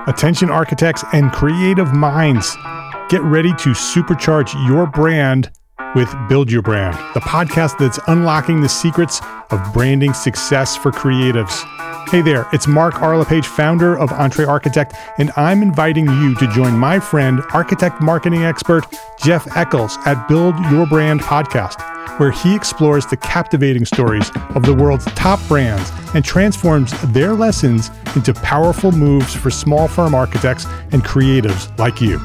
Attention architects and creative minds, get ready to supercharge your brand with Build Your Brand, the podcast that's unlocking the secrets of branding success for creatives. Hey there, it's Mark R. LePage, founder of Entre Architect, and I'm inviting you to join my friend, architect marketing expert Jeff Eccles at Build Your Brand podcast, where he explores the captivating stories of the world's top brands and transforms their lessons into powerful moves for small firm architects and creatives like you.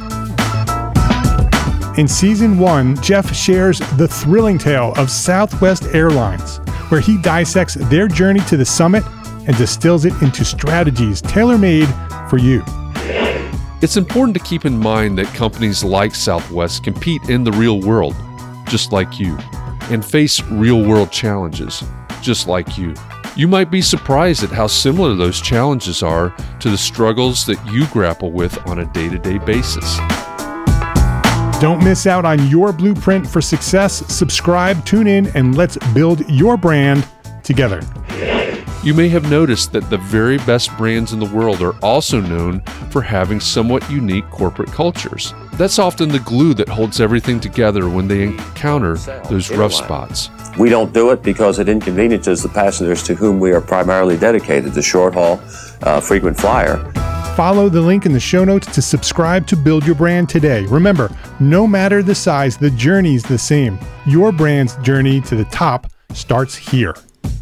In Season 1, Jeff shares the thrilling tale of Southwest Airlines, where he dissects their journey to the summit and distills it into strategies tailor-made for you. It's important to keep in mind that companies like Southwest compete in the real world, just like you, and face real-world challenges, just like you. You might be surprised at how similar those challenges are to the struggles that you grapple with on a day-to-day basis. Don't miss out on your blueprint for success. Subscribe, tune in, and let's build your brand together. You may have noticed that the very best brands in the world are also known for having somewhat unique corporate cultures. That's often the glue that holds everything together when they encounter those rough spots. We don't do it because it inconveniences the passengers to whom we are primarily dedicated, the short haul, frequent flyer. Follow the link in the show notes to subscribe to Build Your Brand today. Remember, no matter the size, the journey's the same. Your brand's journey to the top starts here.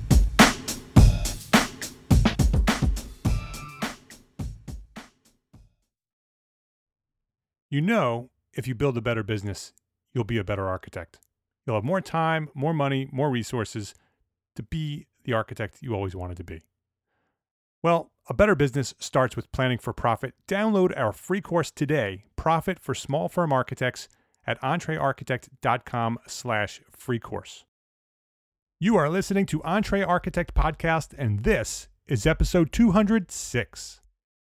You know, if you build a better business, you'll be a better architect. You'll have more time, more money, more resources to be the architect you always wanted to be. Well, a better business starts with planning for profit. Download our free course today, Profit for Small Firm Architects, at entrearchitect.com/free course. You are listening to Entre Architect Podcast, and this is episode 206.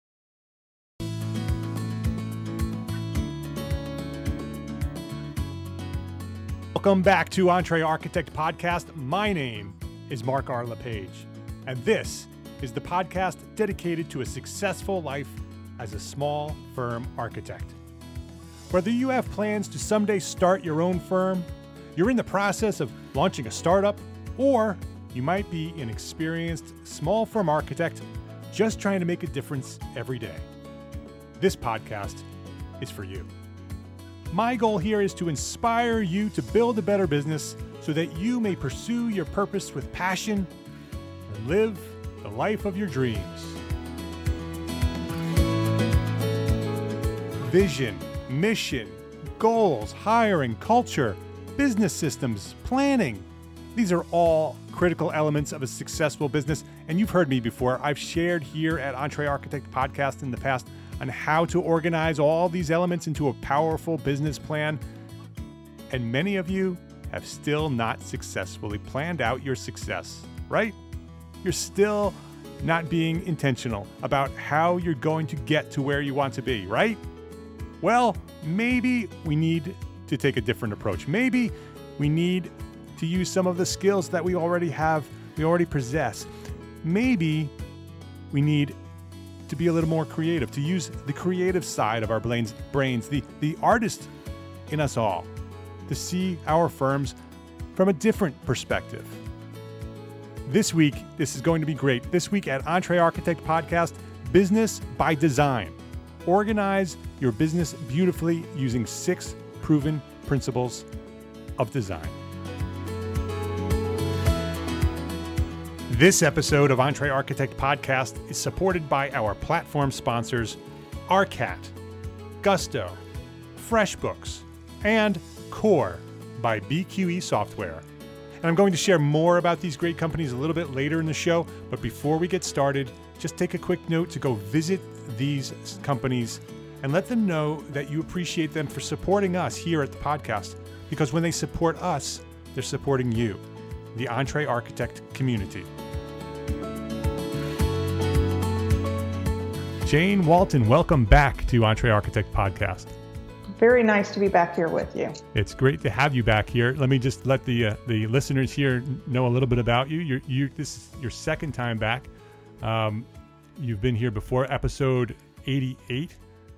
Welcome back to Entre Architect Podcast. My name is Mark R. LePage, and this is the podcast dedicated to a successful life as a small firm architect. Whether you have plans to someday start your own firm, you're in the process of launching a startup, or you might be an experienced small firm architect just trying to make a difference every day, this podcast is for you. My goal here is to inspire you to build a better business so that you may pursue your purpose with passion and live the life of your dreams. Vision, mission, goals, hiring, culture, business systems, planning. These are all critical elements of a successful business. And you've heard me before. I've shared here at Entre Architect Podcast in the past on how to organize all these elements into a powerful business plan. And many of you have still not successfully planned out your success, right? You're still not being intentional about how you're going to get to where you want to be, right? Well, maybe we need to take a different approach. Maybe we need to use some of the skills that we already have, we already possess. Maybe we need to be a little more creative, to use the creative side of our brains, the artist in us all, to see our firms from a different perspective. This week, this is going to be great. This week at Entre Architect Podcast, Business by Design. Organize your business beautifully using 6 proven principles of design. This episode of Entre Architect Podcast is supported by our platform sponsors, ARCAT, Gusto, FreshBooks, and Core by BQE Software. And I'm going to share more about these great companies a little bit later in the show. But before we get started, just take a quick note to go visit these companies and let them know that you appreciate them for supporting us here at the podcast. Because when they support us, they're supporting you, the Entre Architect community. Jane Walton, welcome back to Entre Architect Podcast. Very nice to be back here with you. It's great to have you back here. Let me just let the listeners here know a little bit about you. This is your second time back. You've been here before, episode 88.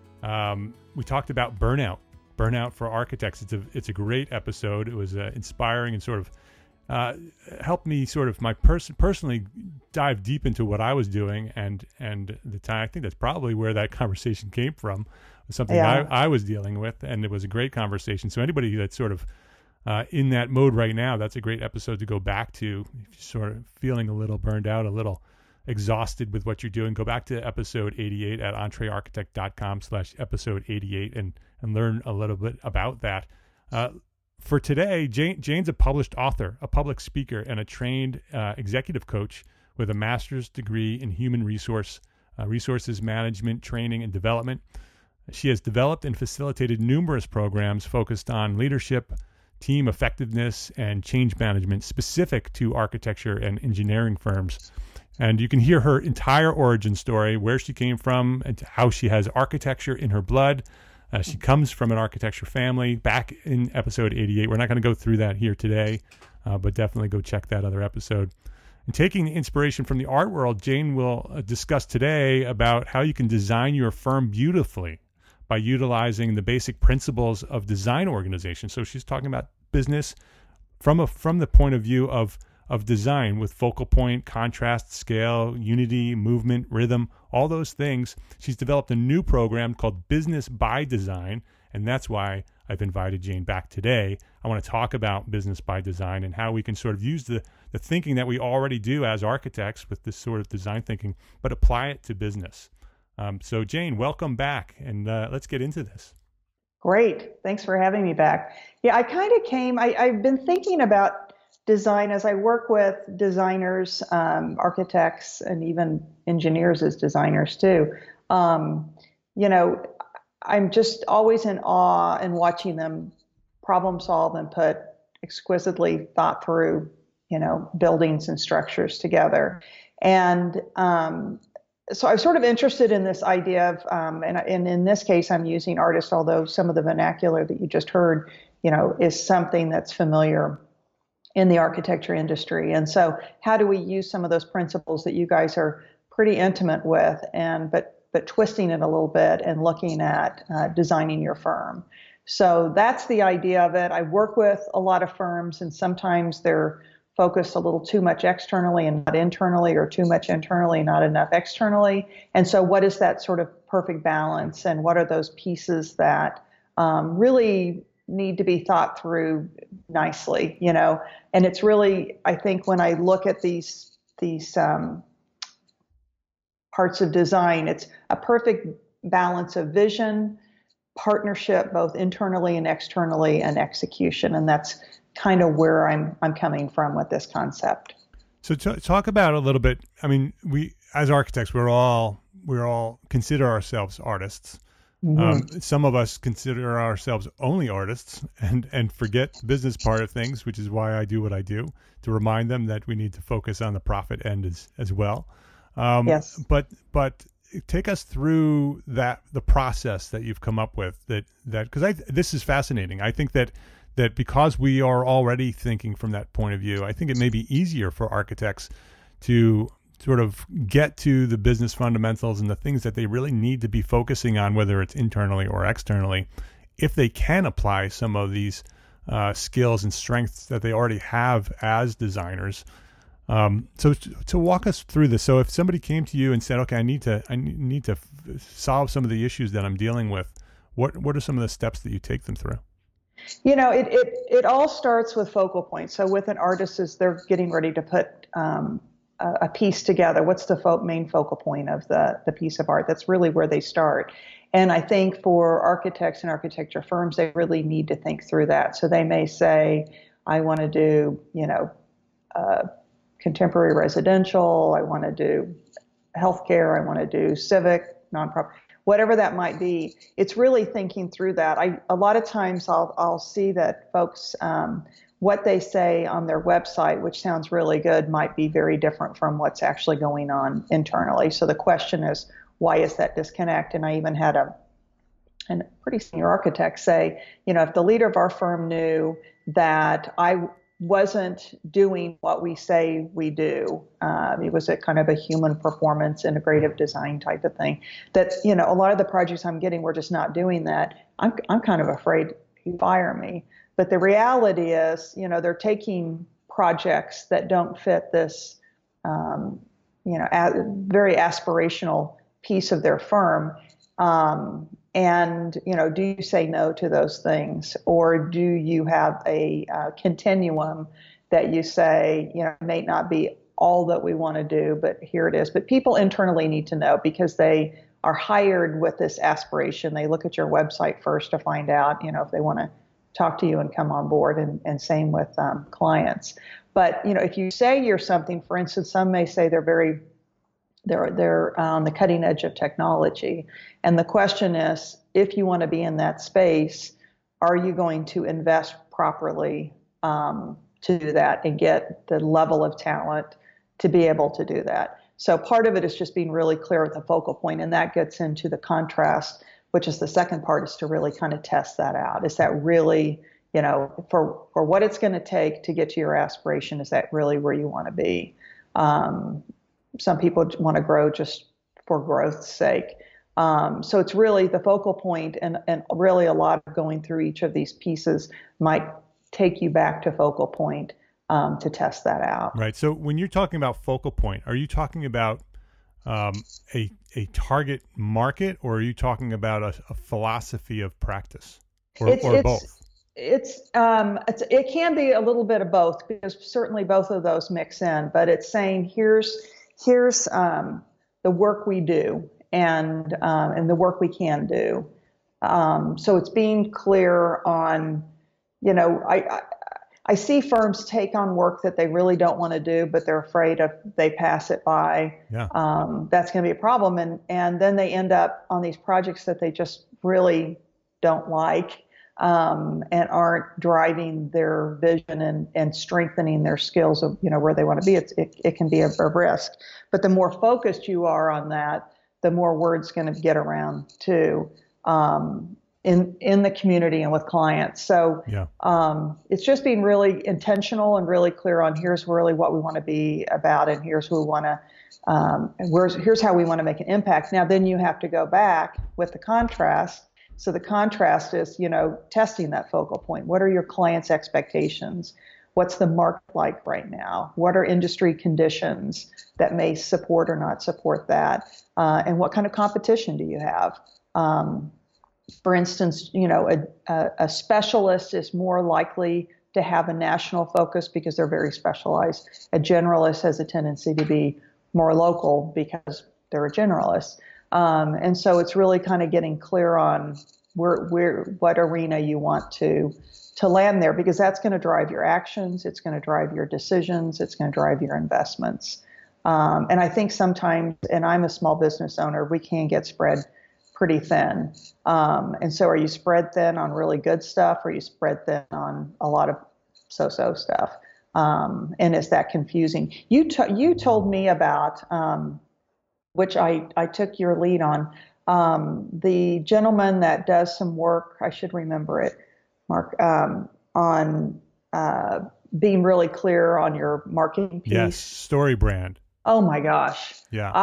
We talked about burnout for architects. It's a great episode. It was inspiring and sort of helped me sort of personally dive deep into what I was doing and the time. I think that's probably where that conversation came from. It was something I was dealing with, and it was a great conversation. So anybody that's sort of in that mode right now, that's a great episode to go back to. If you're sort of feeling a little burned out, a little exhausted with what you're doing, go back to episode 88 at entrearchitect.com/episode 88 and learn a little bit about that. For today, Jane's a published author, a public speaker, and a trained executive coach with a master's degree in human resources management, training, and development. She has developed and facilitated numerous programs focused on leadership, team effectiveness, and change management specific to architecture and engineering firms. And you can hear her entire origin story, where she came from, and how she has architecture in her blood. She comes from an architecture family back in episode 88. We're not going to go through that here today, but definitely go check that other episode. And taking inspiration from the art world, Jane will discuss today about how you can design your firm beautifully by utilizing the basic principles of design organization. So she's talking about business from the point of view of design, with focal point, contrast, scale, unity, movement, rhythm, all those things. She's developed a new program called Business by Design, and that's why I've invited Jane back today. I want to talk about business by design and how we can sort of use the thinking that we already do as architects with this sort of design thinking, but apply it to business. So Jane, welcome back, and let's get into this. Great. Thanks for having me back. Yeah, I've been thinking about design as I work with designers, architects, and even engineers as designers too. I'm just always in awe and watching them problem solve and put exquisitely thought through, buildings and structures together. And so I'm sort of interested in this idea of, and in this case, I'm using artists, although some of the vernacular that you just heard, is something that's familiar in the architecture industry. And so how do we use some of those principles that you guys are pretty intimate with, but twisting it a little bit and looking at designing your firm? So that's the idea of it. I work with a lot of firms, and sometimes they're focused a little too much externally and not internally, or too much internally and not enough externally. And so what is that sort of perfect balance, and what are those pieces that really need to be thought through nicely, And it's really, I think, when I look at these parts of design, it's a perfect balance of vision, partnership, both internally and externally, and execution. And that's kind of where I'm coming from with this concept. So talk about a little bit. I mean, we as architects, we're all consider ourselves artists. Mm-hmm. Some of us consider ourselves only artists and forget the business part of things, which is why I do what I do, to remind them that we need to focus on the profit end as well. Yes. But take us through the process that you've come up with that because this is fascinating. I think that because we are already thinking from that point of view, I think it may be easier for architects to sort of get to the business fundamentals and the things that they really need to be focusing on, whether it's internally or externally, if they can apply some of these skills and strengths that they already have as designers. So to walk us through this. So if somebody came to you and said, okay, I need to solve some of the issues that I'm dealing with, what are some of the steps that you take them through? It all starts with focal points. So with an artist, as they're getting ready to put a piece together, what's the main focal point of the piece of art? That's really where they start. And I think for architects and architecture firms, they really need to think through that. So they may say, I want to do, contemporary residential, I want to do healthcare, I want to do civic, nonprofit, whatever that might be. It's really thinking through that. A lot of times I'll see that folks, what they say on their website, which sounds really good, might be very different from what's actually going on internally. So the question is, why is that disconnect? And I even had a pretty senior architect say, if the leader of our firm knew that wasn't doing what we say we do. It was a kind of a human performance integrative design type of thing. That, you know, a lot of the projects I'm getting, we're just not doing that. I'm kind of afraid he'd fire me. But the reality is, you know, they're taking projects that don't fit this, very aspirational piece of their firm. And, you know, do you say no to those things, or do you have a continuum that you say, you know, it may not be all that we want to do, but here it is. But people internally need to know, because they are hired with this aspiration. They look at your website first to find out, you know, if they want to talk to you and come on board, and same with clients. But, you know, if you say you're something, for instance, some may say they're on the cutting edge of technology. And the question is, if you want to be in that space, are you going to invest properly to do that and get the level of talent to be able to do that? So part of it is just being really clear with the focal point, and that gets into the contrast, which is the second part, is to really kind of test that out. Is that really, you know, for what it's going to take to get to your aspiration, is that really where you want to be? Some people want to grow just for growth's sake. So it's really the focal point, and really a lot of going through each of these pieces might take you back to focal point to test that out. Right. So when you're talking about focal point, are you talking about a target market, or are you talking about a philosophy of practice, or both? It can be a little bit of both, because certainly both of those mix in. But it's saying here's the work we do, and the work we can do. So it's being clear on, you know, I see firms take on work that they really don't want to do, but they're afraid if they pass it by, that's going to be a problem. And then they end up on these projects that they just really don't like, and aren't driving their vision and strengthening their skills of, you know, where they want to be. It can be a risk. But the more focused you are on that, the more word's going to get around too. In the community and with clients. So it's just being really intentional and really clear on, here's really what we want to be about, and here's who we want to, here's how we want to make an impact. Now, then you have to go back with the contrast. So the contrast is, you know, testing that focal point. What are your clients' expectations? What's the market like right now? What are industry conditions that may support or not support that? And what kind of competition do you have? For instance, you know, a specialist is more likely to have a national focus because they're very specialized. A generalist has a tendency to be more local because they're a generalist. And so it's really kind of getting clear on what arena you want to land there, because that's going to drive your actions. It's going to drive your decisions. It's going to drive your investments. And I think sometimes, and I'm a small business owner, we can get spread pretty thin. And so are you spread thin on really good stuff, or are you spread thin on a lot of so-so stuff? And is that confusing? You told me about, which I took your lead on, the gentleman that does some work, I should remember it, Mark, on being really clear on your marketing piece. Yes, StoryBrand. Oh my gosh. Yeah.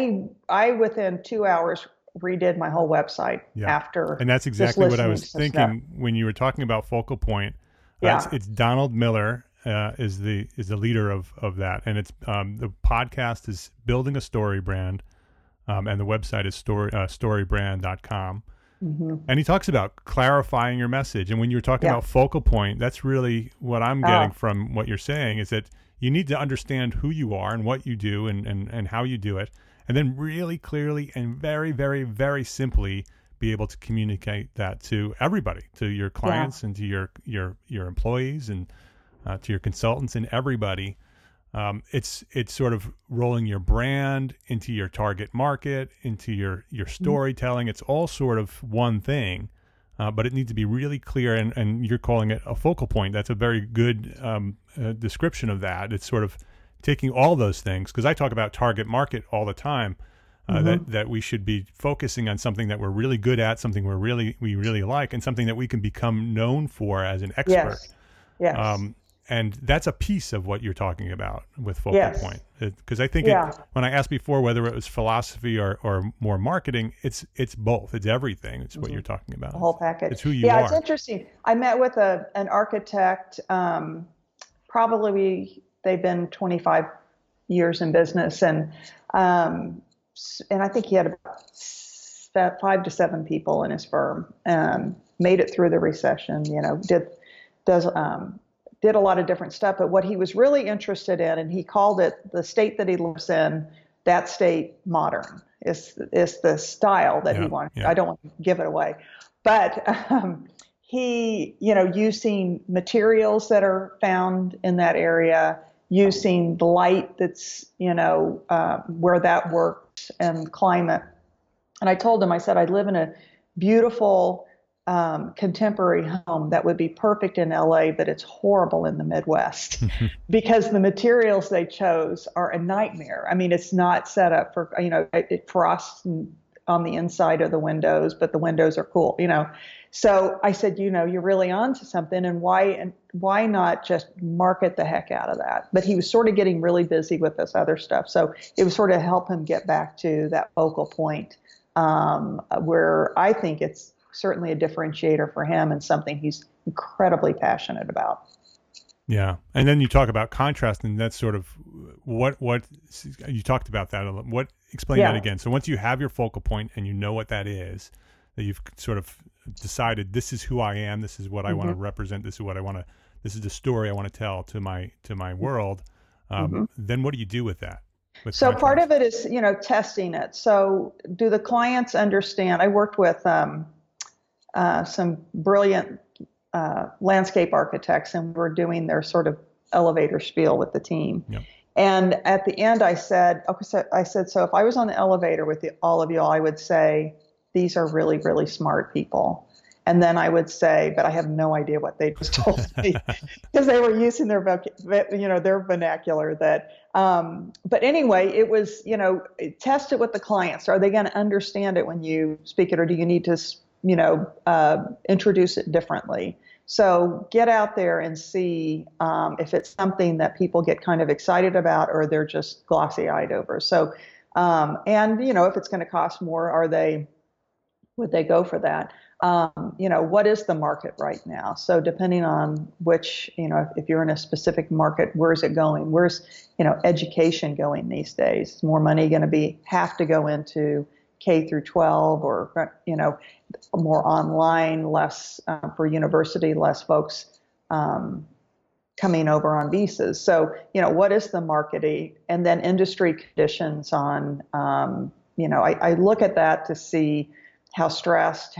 I within 2 hours redid my whole website after. And that's exactly what I was thinking when you were talking about focal point. It's Donald Miller is the leader of that, and it's the podcast is Building a Story Brand, and the website is storybrand.com. Mm-hmm. And he talks about clarifying your message. And when you were talking about focal point, that's really what I'm getting from what you're saying, is that you need to understand who you are and what you do and how you do it. And then really clearly and very, very, very simply be able to communicate that to everybody, to your clients and to your employees and to your consultants and everybody. It's sort of rolling your brand into your target market, into your storytelling. It's all sort of one thing, but it needs to be really clear. And you're calling it a focal point. That's a very good description of that. It's sort of taking all those things, because I talk about target market all the time, that we should be focusing on something that we're really good at, something we really like, and something that we can become known for as an expert. Yes. And that's a piece of what you're talking about with focal Yes. point. Because I think Yeah. when I asked before whether it was philosophy or more marketing, it's both. It's everything. It's what you're talking about. The whole package. It's who you yeah, are. it's interesting. I met with an architect. They've been 25 years in business, and I think he had about 5 to 7 people in his firm. Made it through the recession. Did a lot of different stuff. But what he was really interested in, and he called it the state that he lives in, that state modern is the style that he wanted. Yeah. I don't want to give it away, but he, using materials that are found in that area, using the light that's, where that works, and climate. And I told him, I said, I live in a beautiful contemporary home that would be perfect in LA, but it's horrible in the Midwest because the materials they chose are a nightmare. I mean, it's not set up for, it frosts on the inside of the windows, but the windows are cool, So I said, you're really onto something, and why not just market the heck out of that? But he was sort of getting really busy with this other stuff. So it was sort of help him get back to that focal point, where I think it's certainly a differentiator for him and something he's incredibly passionate about. Yeah. And then you talk about contrast, and that's sort of what you talked about that a little. Explain that again. So once you have your focal point and you know what that is, that you've sort of decided, this is who I am, this is what I want to represent, this is the story I want to tell to my world. Then what do you do with that? So contrast? Part of it is, testing it. So do the clients understand? I worked with some brilliant landscape architects, and we're doing their sort of elevator spiel with the team. Yep. And at the end, I said, so if I was on the elevator with all of you, I would say, these are really, really smart people. And then I would say, but I have no idea what they just told me, because they were using their vernacular. But anyway, it was, test it with the clients. Are they going to understand it when you speak it, or do you need to introduce it differently? So get out there and see if it's something that people get kind of excited about, or they're just glossy-eyed over. So, and if it's going to cost more, would they go for that? What is the market right now? So depending on which, if you're in a specific market, where's it going? Where's, education going these days? Is more money going to have to go into K through 12, or, more online, less for university, less folks coming over on visas. So, what is the market? And then industry conditions on, I look at that to see how stressed,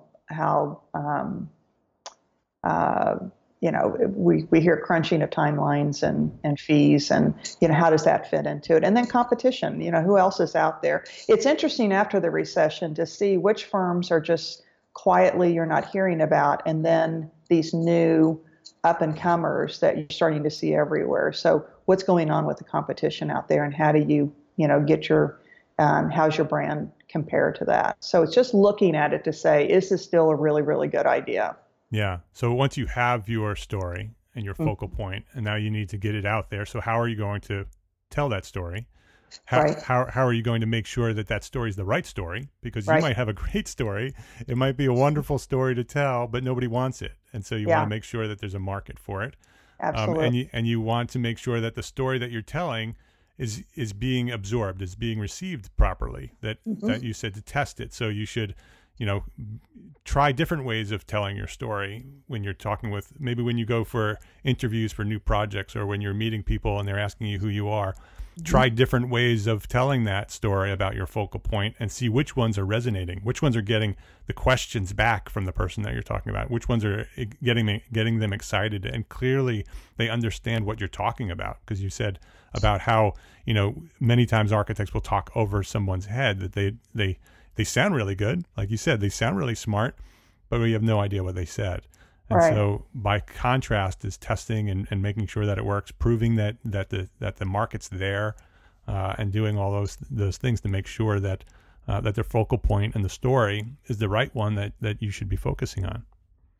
we hear crunching of timelines and fees, and, how does that fit into it? And then competition, who else is out there? It's interesting after the recession to see which firms are just quietly you're not hearing about, and then these new up and comers that you're starting to see everywhere. So what's going on with the competition out there, and how do you, get your, how's your brand compare to that? So it's just looking at it to say, is this still a really, really good idea? Yeah. So once you have your story and your focal point, and now you need to get it out there. So how are you going to tell that story? How are you going to make sure that story is the right story? Because you might have a great story. It might be a wonderful story to tell, but nobody wants it. And so you want to make sure that there's a market for it. Absolutely. And you want to make sure that the story that you're telling is being absorbed, is being received properly, that you said to test it. So you should, try different ways of telling your story when you're talking with, maybe when you go for interviews for new projects, or when you're meeting people and they're asking you who you are. Try different ways of telling that story about your focal point, and see which ones are resonating, which ones are getting the questions back from the person that you're talking about, which ones are getting them excited, and clearly they understand what you're talking about. Because you said about how, many times architects will talk over someone's head, that they sound really good. Like you said, they sound really smart, but we have no idea what they said. And so by contrast is testing and making sure that it works, proving that the market's there, and doing all those things to make sure that their focal point and the story is the right one that you should be focusing on.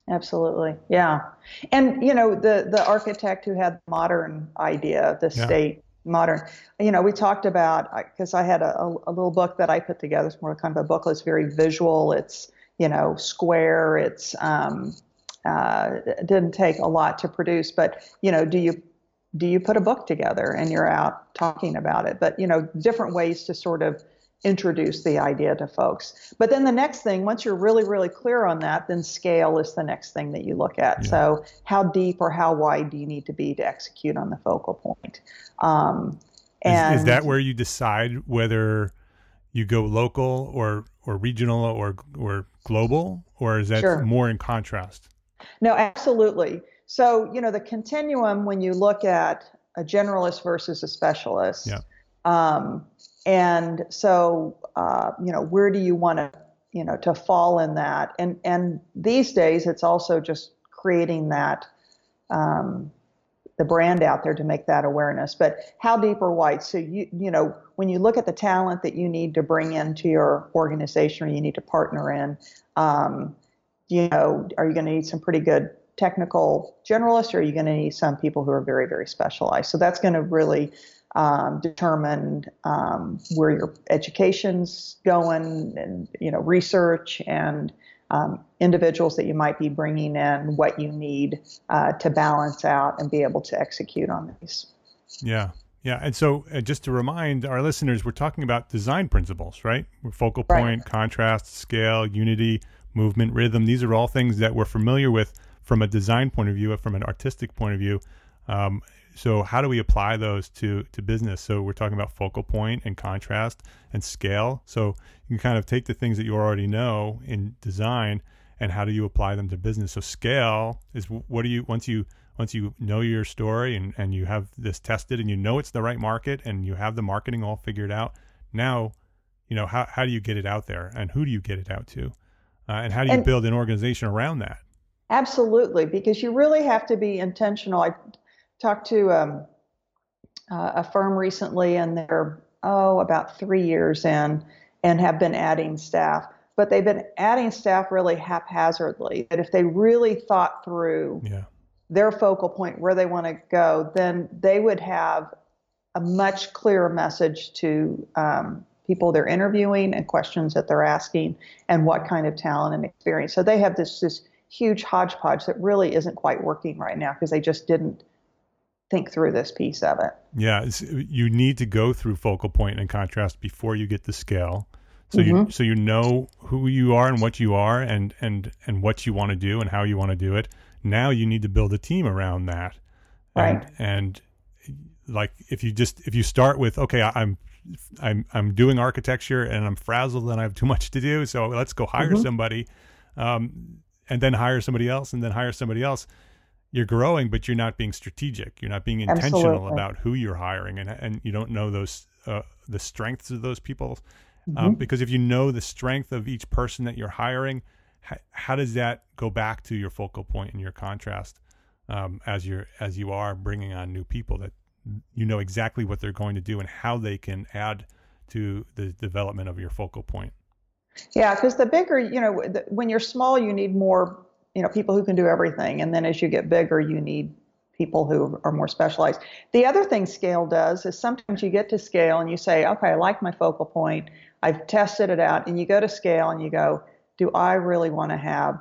Absolutely. Yeah. And, you know, the architect who had the modern idea, the Yeah. state modern, you know, we talked about, because I had a little book that I put together. It's more kind of a booklet. It's very visual. It's, you know, square. It didn't take a lot to produce, but, you know, do you put a book together and you're out talking about it? But, you know, different ways to sort of introduce the idea to folks. But then the next thing, once you're really, really clear on that, then scale is the next thing that you look at. Yeah. So how deep or how wide do you need to be to execute on the focal point? Is that where you decide whether you go local or regional or global, or is that Sure. more in contrast? No, absolutely. So, you know, the continuum, when you look at a generalist versus a specialist, Yeah. and so, you know, where do you want to, you know, to fall in that? And these days, it's also just creating that, the brand out there to make that awareness. But how deep or wide? So you know, when you look at the talent that you need to bring into your organization or you need to partner in, you know, are you going to need some pretty good technical generalists, or are you going to need some people who are very, very specialized? So that's going to really determine where your education's going, and, you know, research and individuals that you might be bringing in, what you need to balance out and be able to execute on these. Yeah. Yeah. And so just to remind our listeners, we're talking about design principles, right? Focal point, contrast, scale, unity, movement, rhythm. These are all things that we're familiar with from a design point of view, from an artistic point of view. So how do we apply those to business? So we're talking about focal point and contrast and scale. So you can kind of take the things that you already know in design and how do you apply them to business? So scale is what do you, once you know your story and you have this tested and you know it's the right market and you have the marketing all figured out, now, you know, how do you get it out there and who do you get it out to? And how do you build an organization around that? Absolutely, because you really have to be intentional. I talked to a firm recently, and they're about 3 years in, and have been adding staff. But they've been adding staff really haphazardly. That if they really thought through their focal point, where they want to go, then they would have a much clearer message to people they're interviewing and questions that they're asking, and what kind of talent and experience. So they have this huge hodgepodge that really isn't quite working right now because they just didn't think through this piece of it. Yeah, you need to go through focal point and contrast before you get the scale. So you know who you are and what you are and what you want to do and how you want to do it. Now you need to build a team around that. Right. And like if you start with, okay, I'm doing architecture and I'm frazzled and I have too much to do, so let's go hire somebody, and then hire somebody else and then hire somebody else. You're growing, but you're not being strategic. You're not being intentional about who you're hiring, and you don't know those the strengths of those people. Because if you know the strength of each person that you're hiring, how does that go back to your focal point and your contrast as you are bringing on new people that you know exactly what they're going to do and how they can add to the development of your focal point? Yeah, because the bigger, you know, when you're small, you need more, you know, people who can do everything. And then as you get bigger, you need people who are more specialized. The other thing scale does is sometimes you get to scale and you say, okay, I like my focal point. I've tested it out. And you go to scale and you go, do I really want to have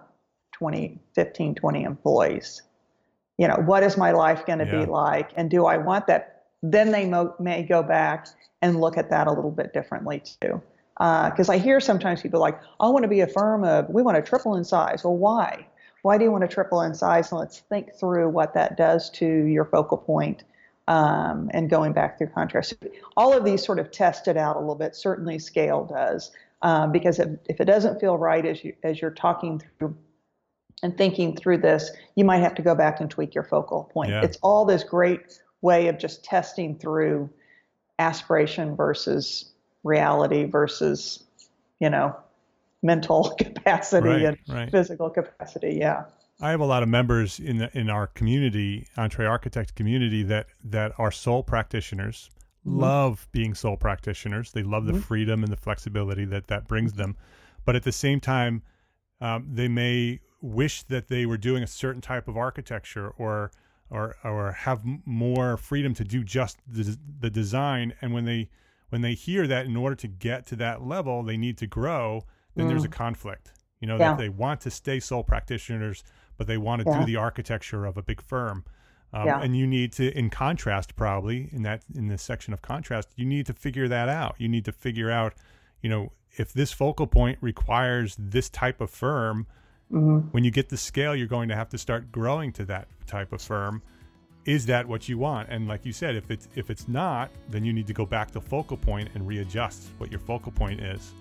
15, 20 employees? You know, what is my life going to be like? And do I want that? Then they may go back and look at that a little bit differently too. Because I hear sometimes people like, I want to be a firm of, we want to triple in size. Well, why? Why do you want to triple in size? And let's think through what that does to your focal point, and going back through contrast. All of these sort of test it out a little bit. Certainly scale does, because if it doesn't feel right as you're talking through and thinking through this, you might have to go back and tweak your focal point. Yeah. It's all this great way of just testing through aspiration versus reality versus, you know, mental capacity and physical capacity. Yeah. I have a lot of members in our community, EntreArchitect community, that are sole practitioners, love being sole practitioners. They love the freedom and the flexibility that brings them. But at the same time, they may wish that they were doing a certain type of architecture or have more freedom to do just the design. And when they hear that in order to get to that level, they need to grow, then there's a conflict, that they want to stay sole practitioners, but they want to do the architecture of a big firm. And you need to, in contrast, probably in this section of contrast, you need to figure that out. You need to figure out, if this focal point requires this type of firm, when you get the scale, you're going to have to start growing to that type of firm. Is that what you want? And like you said, if it's not, then you need to go back to focal point and readjust what your focal point is.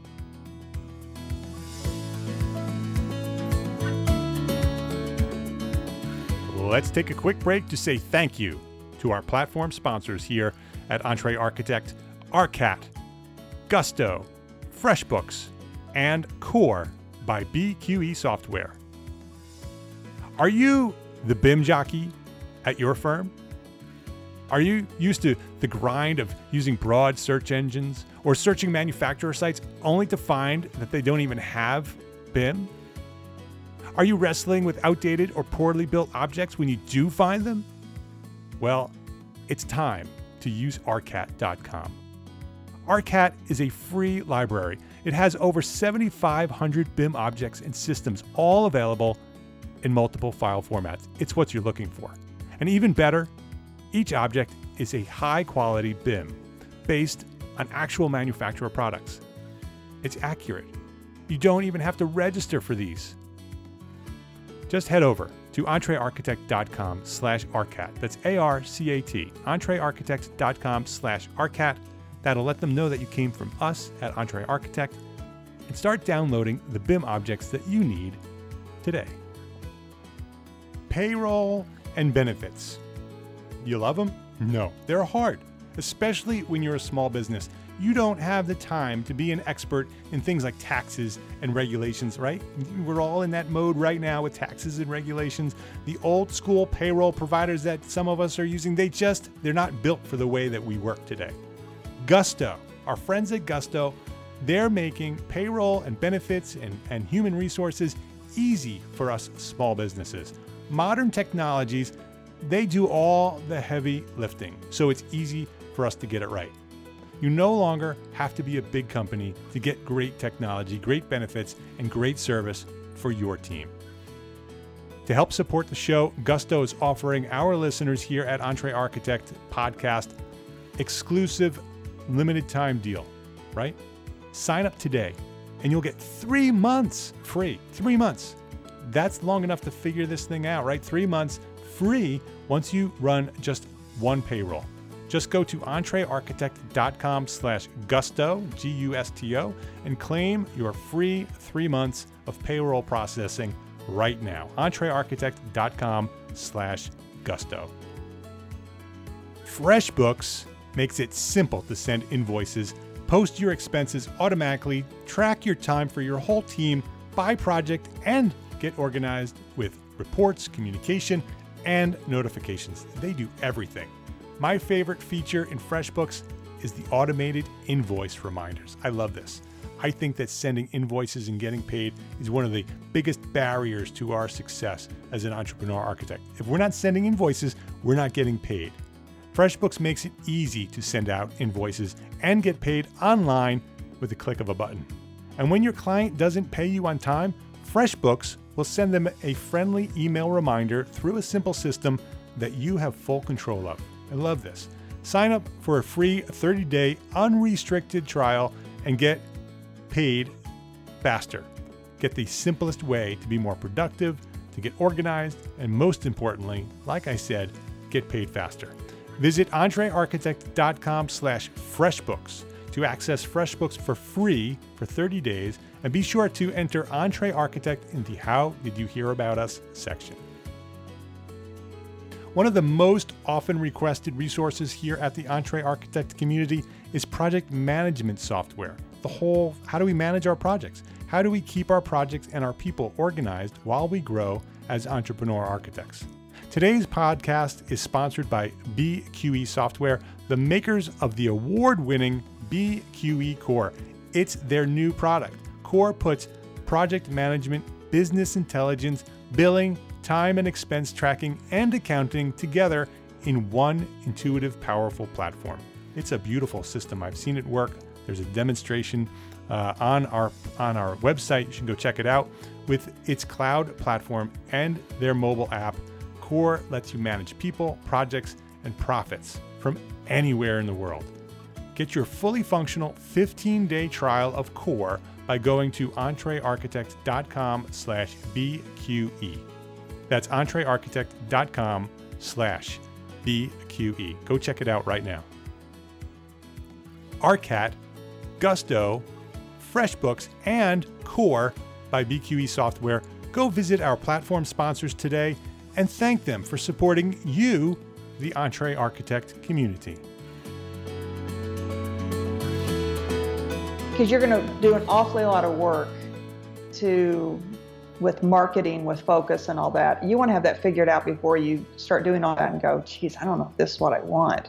Let's take a quick break to say thank you to our platform sponsors here at EntreArchitect: Arcat, Gusto, FreshBooks, and Core by BQE Software. Are you the BIM jockey at your firm? Are you used to the grind of using broad search engines or searching manufacturer sites only to find that they don't even have BIM? Are you wrestling with outdated or poorly built objects when you do find them? Well, it's time to use Arcat.com. Arcat is a free library. It has over 7,500 BIM objects and systems, all available in multiple file formats. It's what you're looking for. And even better, each object is a high-quality BIM based on actual manufacturer products. It's accurate. You don't even have to register for these. Just head over to EntreArchitect.com/Arcat. That's ARCAT. EntreArchitect.com/Arcat. That'll let them know that you came from us at EntreArchitect, and start downloading the BIM objects that you need today. Payroll and benefits. You love them? No, they're hard, especially when you're a small business. You don't have the time to be an expert in things like taxes and regulations, right? We're all in that mode right now with taxes and regulations. The old school payroll providers that some of us are using, they're not built for the way that we work today. Gusto, our friends at Gusto, they're making payroll and benefits and human resources easy for us small businesses. Modern technologies, they do all the heavy lifting, so it's easy for us to get it right. You no longer have to be a big company to get great technology, great benefits, and great service for your team. To help support the show, Gusto is offering our listeners here at EntreArchitect Podcast exclusive limited time deal, right? Sign up today and you'll get 3 months free. 3 months. That's long enough to figure this thing out, right? 3 months free once you run just one payroll. Just go to EntreArchitect.com/Gusto, Gusto, and claim your free 3 months of payroll processing right now. EntreArchitect.com/Gusto. FreshBooks makes it simple to send invoices, post your expenses automatically, track your time for your whole team by project, and get organized with reports, communication, and notifications. They do everything. My favorite feature in FreshBooks is the automated invoice reminders. I love this. I think that sending invoices and getting paid is one of the biggest barriers to our success as an entrepreneur architect. If we're not sending invoices, we're not getting paid. FreshBooks makes it easy to send out invoices and get paid online with the click of a button. And when your client doesn't pay you on time, FreshBooks will send them a friendly email reminder through a simple system that you have full control of. I love this. Sign up for a free 30-day unrestricted trial and get paid faster. Get the simplest way to be more productive, to get organized, and most importantly, like I said, get paid faster. Visit EntreArchitect.com/FreshBooks to access FreshBooks for free for 30 days, and be sure to enter EntreArchitect in the How Did You Hear About Us section. One of the most often requested resources here at the EntreArchitect community is project management software. The whole, how do we manage our projects? How do we keep our projects and our people organized while we grow as entrepreneur architects? Today's podcast is sponsored by BQE Software, the makers of the award-winning BQE Core. It's their new product. Core puts project management business intelligence, billing, time and expense tracking, and accounting together in one intuitive, powerful platform. It's a beautiful system. I've seen it work. There's a demonstration on our website. You should go check it out. With its cloud platform and their mobile app, Core lets you manage people, projects, and profits from anywhere in the world. Get your fully functional 15-day trial of Core by going to entrearchitect.com/BQE. That's entrearchitect.com/BQE. Go check it out right now. ARCAT, Gusto, FreshBooks, and Core by BQE Software. Go visit our platform sponsors today and thank them for supporting you, the EntreArchitect community. Because you're going to do an awfully lot of work with marketing, with focus and all that. You want to have that figured out before you start doing all that and go, geez, I don't know if this is what I want.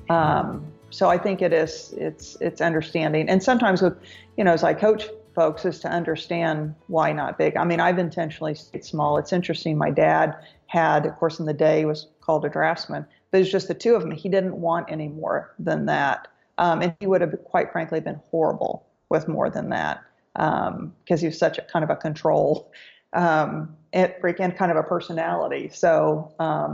So I think it's understanding. And sometimes with, as I coach folks, is to understand why not big. I mean, I've intentionally stayed small. It's interesting. My dad had, of course, in the day was called a draftsman, but it was just the two of them. He didn't want any more than that. And he would have, quite frankly, been horrible with more than that, because he was such a kind of a control freak and kind of a personality. So,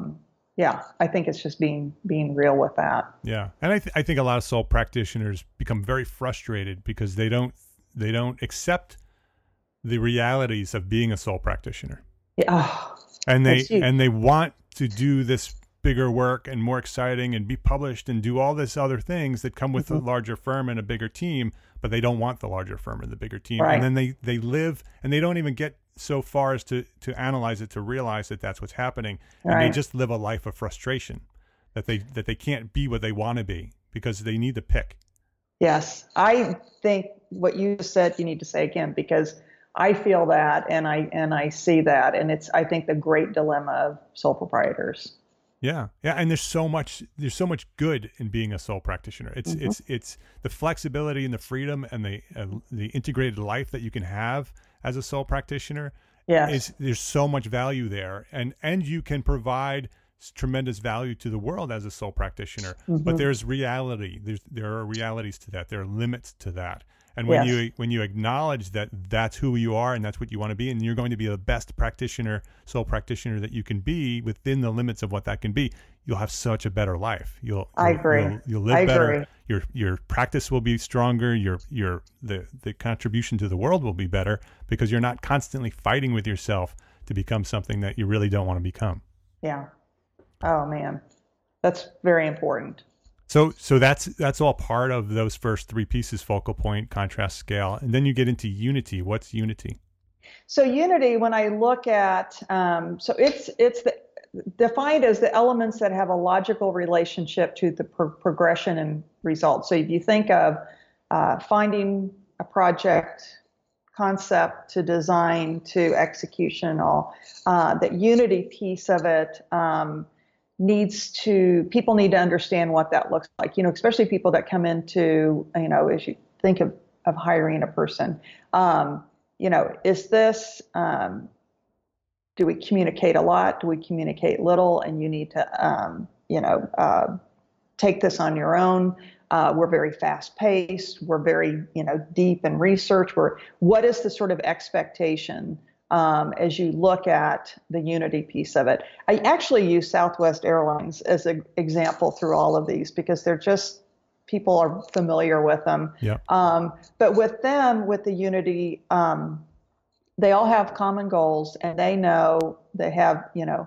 I think it's just being real with that. Yeah, and I think a lot of sole practitioners become very frustrated because they don't accept the realities of being a sole practitioner. Yeah, and they want to do this bigger work and more exciting and be published and do all this other things that come with a larger firm and a bigger team, but they don't want the larger firm and the bigger team. Right. And then they live and they don't even get so far as to analyze it, to realize that that's what's happening. And they just live a life of frustration that they can't be what they want to be because they need to pick. Yes. I think what you said, you need to say again, because I feel that and I see that. And it's, I think, the great dilemma of sole proprietors. Yeah. And there's so much good in being a sole practitioner. It's the flexibility and the freedom and the integrated life that you can have as a sole practitioner. Yes. There's so much value there, and you can provide tremendous value to the world as a sole practitioner. But there's reality. There are realities to that. There are limits to that. And when you acknowledge that that's who you are and that's what you want to be, and you're going to be the best sole practitioner that you can be within the limits of what that can be, you'll have such a better life. I agree. You'll live better. Your practice will be stronger. The contribution to the world will be better because you're not constantly fighting with yourself to become something that you really don't want to become. Yeah. Oh man, that's very important. So that's all part of those first three pieces: focal point, contrast, scale, and then you get into unity. What's unity? So unity, when I look at, so it's defined as the elements that have a logical relationship to the progression and results. So if you think of finding a project concept to design to execution, all that unity piece of it. People need to understand what that looks like, especially people that come into, as you think of hiring a person, is this, do we communicate a lot? Do we communicate little? And you need to, take this on your own. We're very fast paced. We're very, deep in research. What is the sort of expectation as you look at the unity piece of it? I actually use Southwest Airlines as an example through all of these because people are familiar with them. Yeah. But with them, with the unity, they all have common goals and they know they have,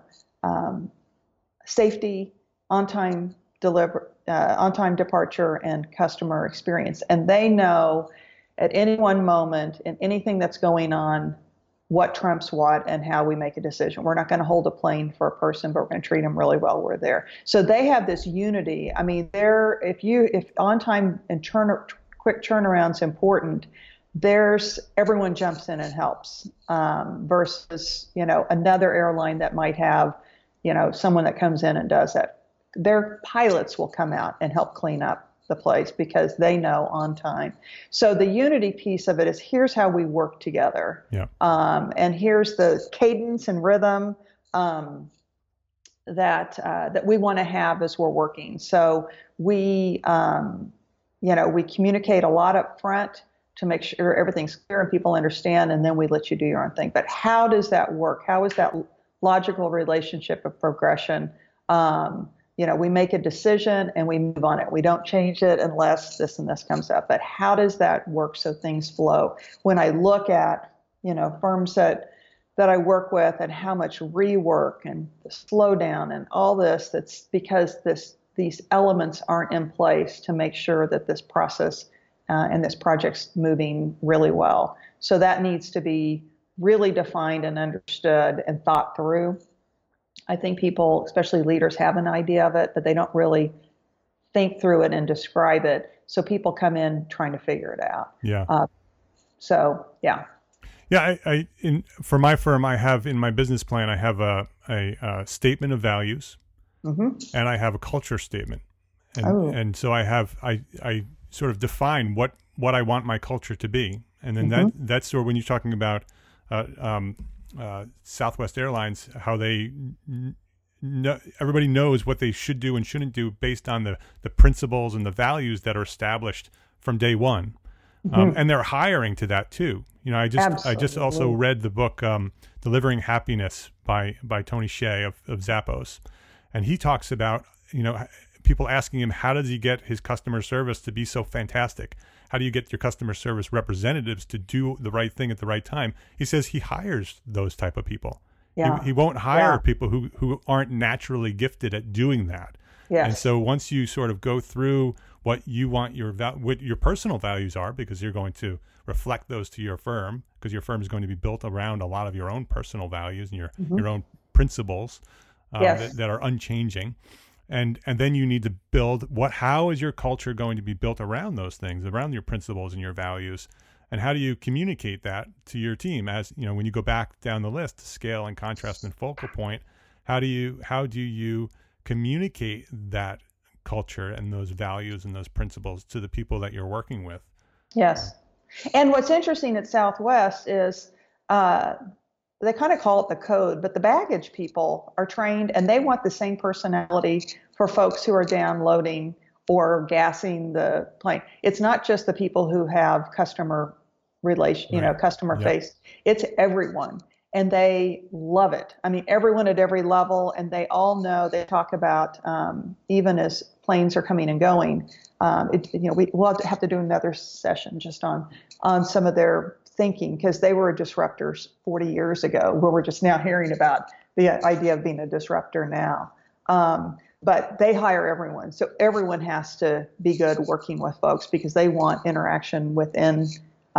safety, on-time departure and customer experience. And they know at any one moment in anything that's going on, what trumps what and how we make a decision. We're not going to hold a plane for a person, but we're going to treat them really well. We're there. So they have this unity. I mean, if on time and quick turnaround's important, everyone jumps in and helps, versus, another airline that might have, someone that comes in and does that. Their pilots will come out and help clean up the place because they know on time. So the unity piece of it is here's how we work together. Yeah. And here's the cadence and rhythm that we want to have as we're working. So we communicate a lot up front to make sure everything's clear and people understand, and then we let you do your own thing. But how does that work? How is that logical relationship of progression? We make a decision and we move on it. We don't change it unless this and this comes up. But how does that work so things flow? When I look at, firms that I work with and how much rework and the slowdown and all this, that's because these elements aren't in place to make sure that this process and this project's moving really well. So that needs to be really defined and understood and thought through. I think people, especially leaders, have an idea of it, but they don't really think through it and describe it. So people come in trying to figure it out. Yeah. Yeah. Yeah. For my firm, I have in my business plan, I have a statement of values, and I have a culture statement. And so I sort of define what I want my culture to be. And then that's sort of when you're talking about Southwest Airlines, how everybody knows what they should do and shouldn't do based on the principles and the values that are established from day one. And they're hiring to that too. I just also read the book Delivering Happiness by Tony Hsieh of Zappos. And he talks about, people asking him, how does he get his customer service to be so fantastic? How do you get your customer service representatives to do the right thing at the right time? He says he hires those type of people. Yeah. He won't hire people who aren't naturally gifted at doing that. Yes. And so once you sort of go through what you want what your personal values are, because you're going to reflect those to your firm, because your firm is going to be built around a lot of your own personal values and your own principles that are unchanging. And then you need to build how is your culture going to be built around those things, around your principles and your values, and how do you communicate that to your team? As when you go back down the list, scale and contrast and focal point, how do you communicate that culture and those values and those principles to the people that you're working with? Yes. And what's interesting at Southwest is they kind of call it the code, but the baggage people are trained and they want the same personality for folks who are downloading or gassing the plane. It's not just the people who have customer customer face. It's everyone. And they love it. I mean, everyone at every level, and they all know, they talk about, even as planes are coming and going, we'll have to do another session just on some of their thinking, because they were disruptors 40 years ago, where we're just now hearing about the idea of being a disruptor now. But they hire everyone. So everyone has to be good working with folks because they want interaction within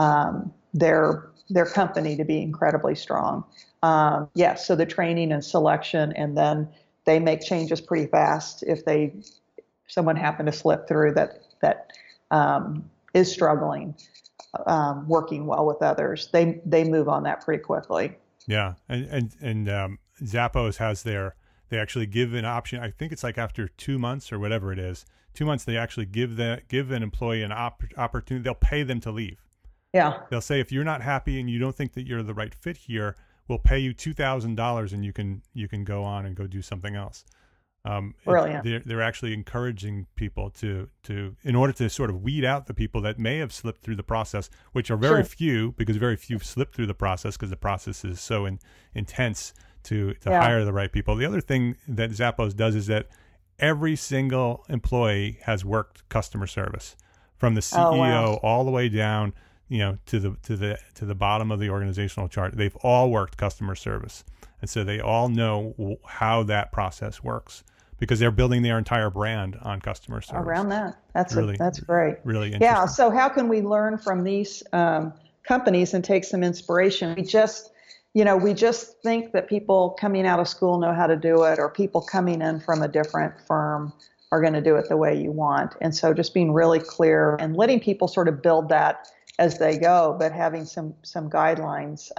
their company to be incredibly strong. So the training and selection, and then they make changes pretty fast if someone happened to slip through that is struggling, working well with others. They move on that pretty quickly. Yeah, and Zappos has they actually give an option. I think it's like after 2 months or whatever it is. 2 months, they actually give an employee an opportunity. They'll pay them to leave. Yeah. They'll say, if you're not happy and you don't think that you're the right fit here, we'll pay you $2,000 and you can go on and go do something else. Brilliant. They're actually encouraging people to in order to sort of weed out the people that may have slipped through the process, which are very few, because very few slip through the process because the process is so intense to hire the right people. The other thing that Zappos does is that every single employee has worked customer service, from the CEO all the way down, to the bottom of the organizational chart. They've all worked customer service, and so they all know how that process works, because they're building their entire brand on customer service. Around that. That's great. Really interesting. Yeah. So how can we learn from these companies and take some inspiration? We just think that people coming out of school know how to do it, or people coming in from a different firm are going to do it the way you want. And so just being really clear and letting people sort of build that as they go, but having some guidelines.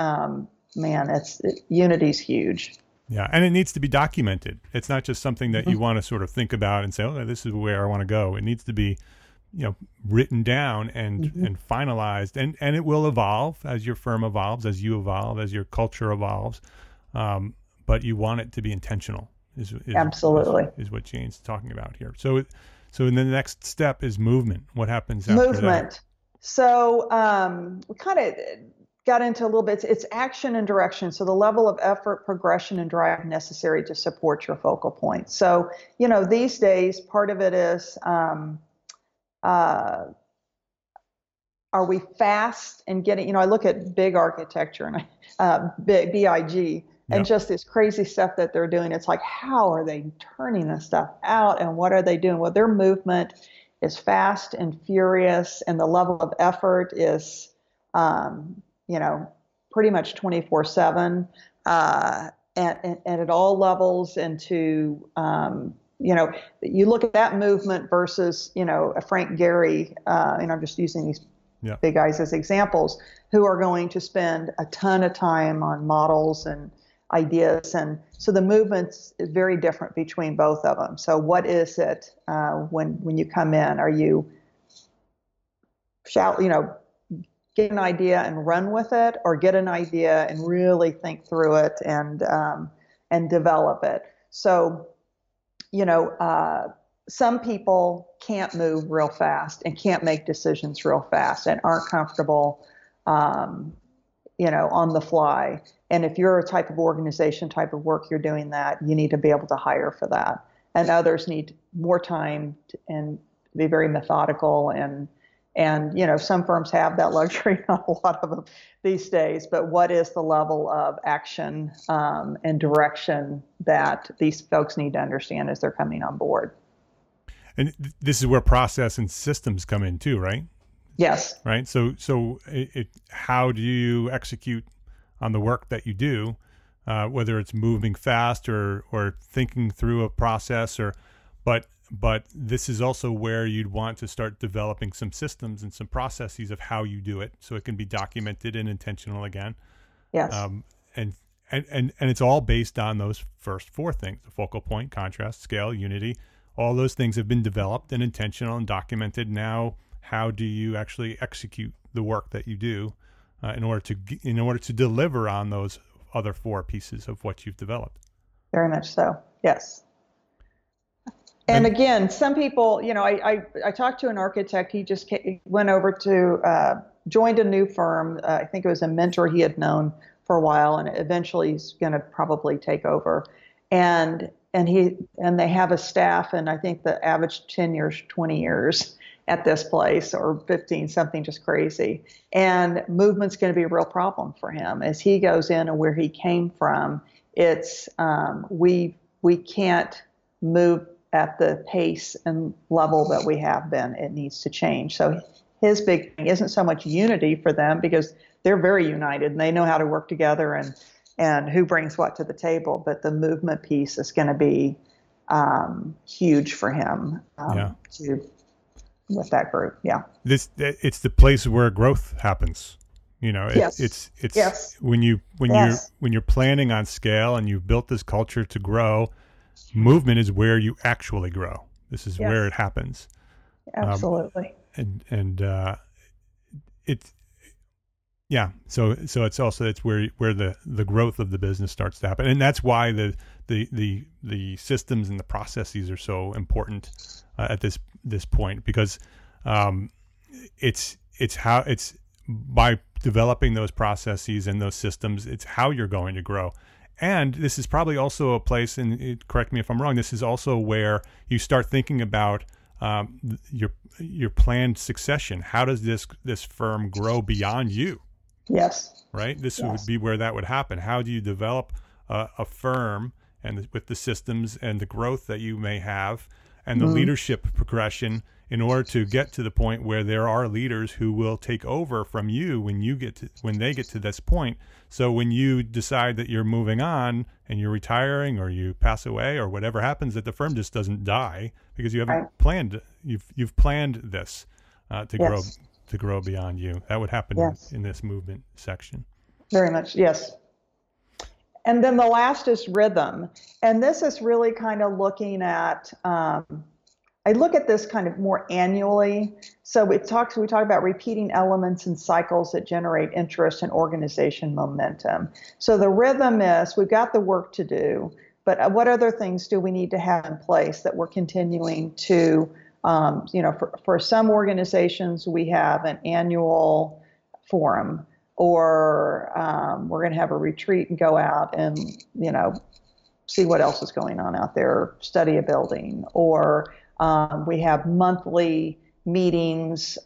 Unity's huge. Yeah, and it needs to be documented. It's not just something that you want to sort of think about and say, "Oh, this is where I want to go." It needs to be written down and finalized, and it will evolve as your firm evolves, as you evolve, as your culture evolves. But you want it to be intentional. Absolutely is what Jane's talking about here. So then the next step is movement. What happens after that? So we kind of got into a little bit. It's action and direction. So the level of effort, progression, and drive necessary to support your focal point. So these days, part of it is are we fast in getting? I look at big architecture and BIG. And just this crazy stuff that they're doing. It's like, how are they turning this stuff out, and what are they doing? Well, their movement is fast and furious, and the level of effort is, pretty much 24/7, and at all levels. Into, you look at that movement versus, a Frank Gehry, and I'm just using these big guys as examples, who are going to spend a ton of time on models and ideas. And so the movements is very different between both of them. So what is it when you come in? Are you get an idea and run with it, or get an idea and really think through it and develop it? So, some people can't move real fast and can't make decisions real fast and aren't comfortable, on the fly. And if you're a type of organization, type of work you're doing that, you need to be able to hire for that. And others need more time and be very methodical. And some firms have that luxury, not a lot of them these days. But what is the level of action and direction that these folks need to understand as they're coming on board? And this is where process and systems come in too, right? Yes. Right. So how do you execute on the work that you do, whether it's moving fast or thinking through a process, but this is also where you'd want to start developing some systems and some processes of how you do it, so it can be documented and intentional again. Yes. And it's all based on those first four things: the focal point, contrast, scale, unity. All those things have been developed and intentional and documented. Now, how do you actually execute the work that you do in order to deliver on those other four pieces of what you've developed? Very much so. Yes. And again, some people, I talked to an architect. He just went over to joined a new firm. I think it was a mentor he had known for a while, and eventually he's going to probably take over. And they have a staff, and I think the average tenure is 20 years at this place, or 15, something just crazy. And movement's going to be a real problem for him as he goes in, and where he came from. It's we can't move at the pace and level that we have been. It needs to change. So his big thing isn't so much unity for them, because they're very united and they know how to work together and who brings what to the table. But the movement piece is going to be huge for him with that group. Yeah. It's the place where growth happens. Yes. It's yes. when you're planning on scale and you've built this culture to grow, movement is where you actually grow. This is where it happens. Absolutely. So it's also, it's where the growth of the business starts to happen. And that's why the systems and the processes are so important at this point, because it's by developing those processes and those systems, it's how you're going to grow. And this is probably also a place, and correct me if I'm wrong, this is also where you start thinking about your planned succession. How does this firm grow beyond you? Yes. Right? This would be where that would happen. How do you develop a firm and with the systems and the growth that you may have and the leadership progression in order to get to the point where there are leaders who will take over from you when they get to this point. So when you decide that you're moving on and you're retiring or you pass away or whatever happens, that the firm just doesn't die because you haven't planned. You've planned this to grow beyond you. That would happen in this movement section. Very much, yes. And then the last is rhythm. And this is really kind of looking at, I look at this kind of more annually. So we talk about repeating elements and cycles that generate interest and organization momentum. So the rhythm is we've got the work to do, but what other things do we need to have in place that we're continuing to, for some organizations, we have an annual forum, or we're going to have a retreat and go out and, see what else is going on out there, study a building, or we have monthly meetings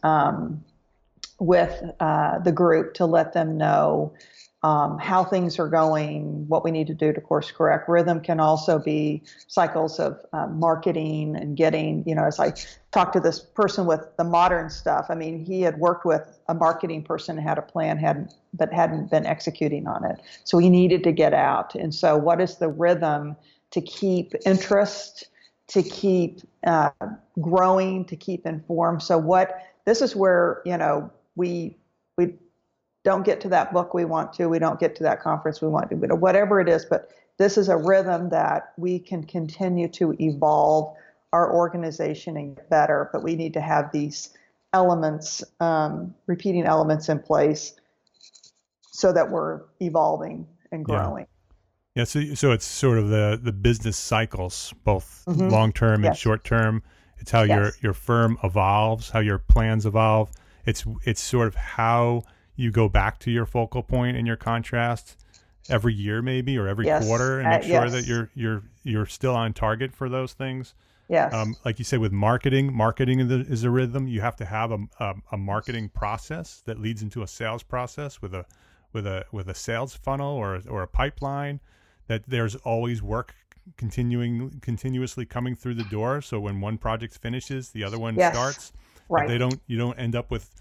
with the group to let them know how things are going, what we need to do to course correct. Rhythm can also be cycles of marketing and getting, as I talked to this person with the modern stuff, I mean, he had worked with a marketing person, had a plan, but hadn't been executing on it. So he needed to get out. And so what is the rhythm to keep interest, to keep growing, to keep informed? So this is where, we don't get to that book we want to, we don't get to that conference we want to, but whatever it is, but this is a rhythm that we can continue to evolve our organization and get better, but we need to have these elements, repeating elements in place so that we're evolving and growing. Yeah, so it's sort of the business cycles, both long-term and short-term. It's how your firm evolves, how your plans evolve. It's sort of how you go back to your focal point and your contrast every year, maybe, or every quarter, and make sure that you're still on target for those things. Yes. Like you said, with marketing is a rhythm. You have to have a marketing process that leads into a sales process with a sales funnel or a pipeline. That there's always work continuously coming through the door. So when one project finishes, the other one starts. Right. You don't end up with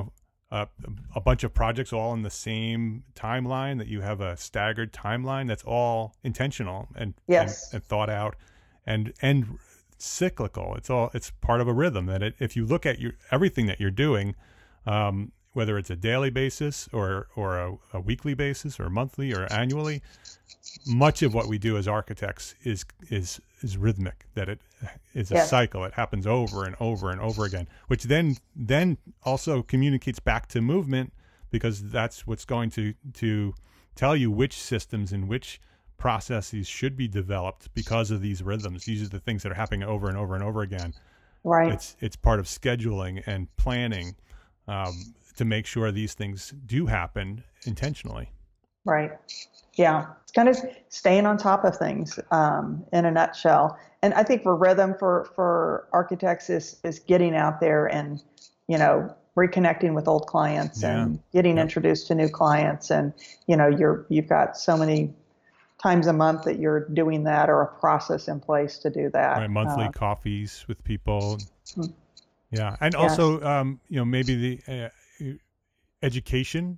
a bunch of projects all in the same timeline, that you have a staggered timeline that's all intentional and thought out and cyclical. It's part of a rhythm that if you look at everything that you're doing, whether it's a daily basis or a weekly basis or monthly or annually, much of what we do as architects is rhythmic, that it is a cycle. It happens over and over and over again, which then also communicates back to movement, because that's what's going to tell you which systems and which processes should be developed because of these rhythms. These are the things that are happening over and over and over again. Right. It's part of scheduling and planning to make sure these things do happen intentionally. Right. Yeah. It's kind of staying on top of things in a nutshell. And I think for rhythm for architects is getting out there and, reconnecting with old clients and getting introduced to new clients. And, you've got so many times a month that you're doing that, or a process in place to do that. Right. Monthly coffees with people. Yeah. And also, maybe the education.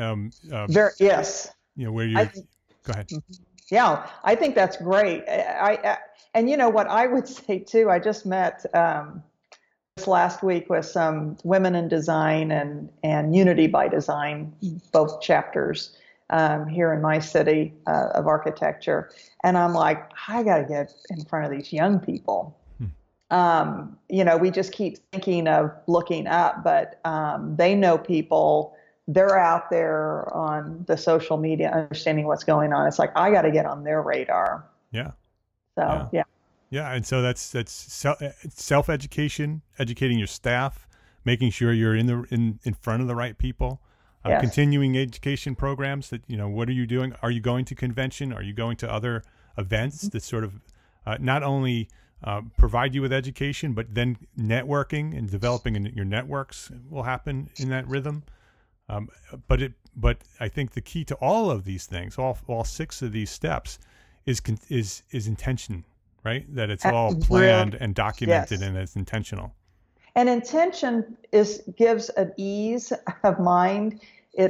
Yes. Where you go ahead. Yeah, I think that's great. And what I would say too, I just met this last week with some women in design and Unity by Design, both chapters here in my city of architecture. And I'm like, I got to get in front of these young people. We just keep thinking of looking up, but they know people. They're out there on the social media, understanding what's going on. It's like, I got to get on their radar. Yeah. So, Yeah. And so that's self-education, educating your staff, making sure you're in front of the right people, continuing education programs that, what are you doing? Are you going to convention? Are you going to other events that sort of not only provide you with education, but then networking and developing your networks will happen in that rhythm. But I think the key to all of these things, all six of these steps, is intention, right? That it's all planned and documented, and it's intentional. And intention gives an ease of mind.